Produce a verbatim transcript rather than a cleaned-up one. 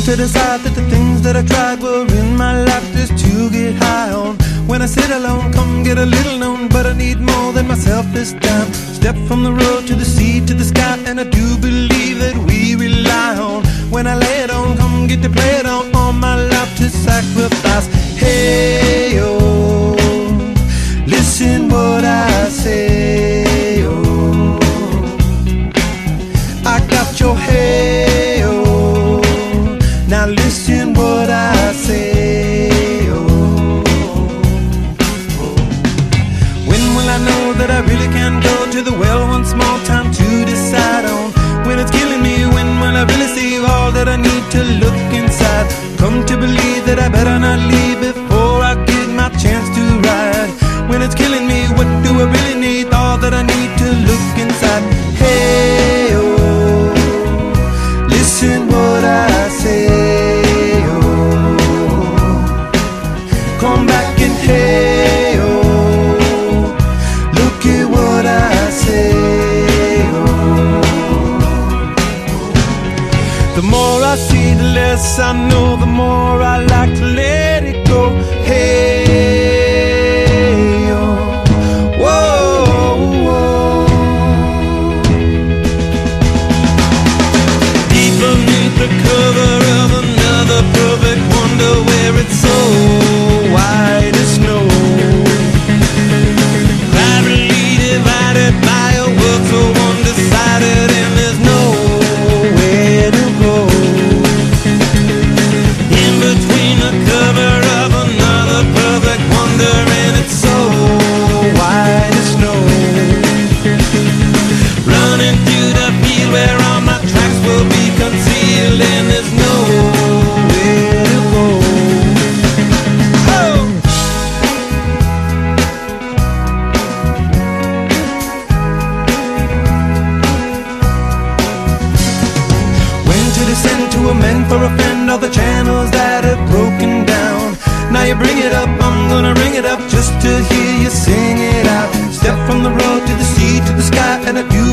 to decide that the things that I tried were in my life just to get high on. When I sit alone, come get a little known, but I need more than myself this time. Step from the road to the sea to the sky, and I do believe that we rely on. When I lay it on, come get to play it on, all my life to sacrifice. Hey, oh, listen what I say, oh, I got your hey, oh, now listen what I say, oh, oh. When will I know that I really can go to the well one small time to decide on? When it's killing me, when will I really see all that I need to look inside? Come to believe that I better not leave before I get my chance to ride. When it's killing me, what do I really need? All that I need to look inside. Hey, oh, listen what I say, oh, come back and hey, oh, look at what I say, oh. The more I see, the less I know, the more I like to let it go. Hey, oh, whoa, whoa. Deep beneath the cover of another perfect wonder, where it's so white as snow, gravity divided by a world so undecided, and there's nowhere to go. In between the cover of another perfect wonder, and it's so white as snow, running through the field where all my tracks will be concealed, and there's nowhere to go. Oh! When to descend to amend for a friend all the channels that have broken down. Now you bring it up, I'm gonna ring it up just to hear you sing it out. Step from the road to the sea to the sky, and I do